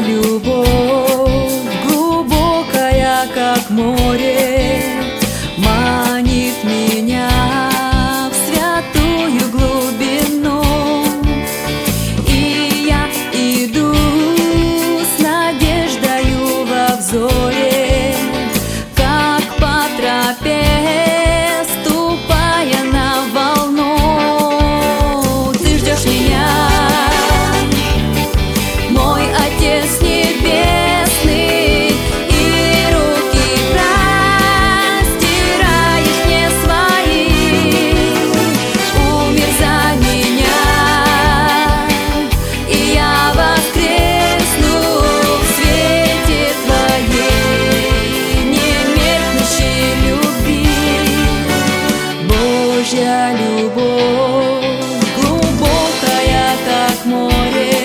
любовь, глубокая, как море, манит меня в святую глубину. И я иду с надеждою во взоре, как по тропе, ступая на волну. Ты ждешь меня, мой Отец Небесный, и руки простираешь мне свои. Умер за меня, и я воскресну в свете Твоей немеркнущей любви. Божья любовь, глубокая, как море,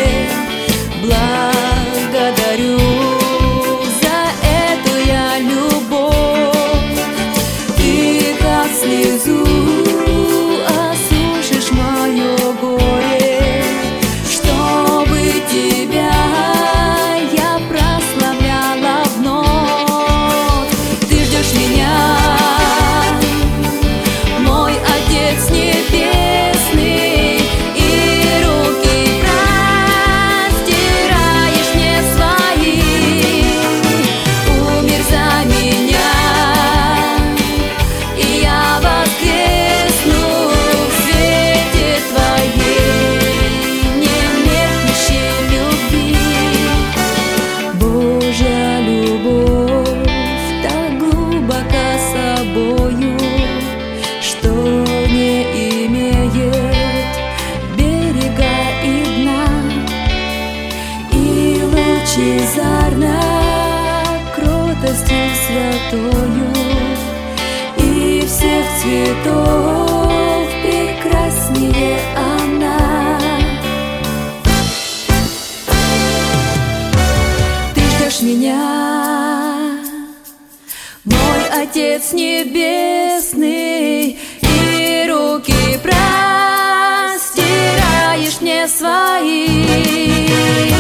благодарю за эту я любовь. Ты, как слезу, осушишь мое горе, чтобы Тебя я прославляла вновь. Ты ждешь меня, мой Отец Небесный, и руки простираешь мне свои. Умер за меня, и я воскресну в свете Твоей немеркнущей любви. Божья любовь так глубока собою, что не имеет берега и дна, и лучезарна кротостью святою, и всех цветов прекраснее она. Ты ждешь меня, мой Отец Небесный, и руки простираешь мне свои.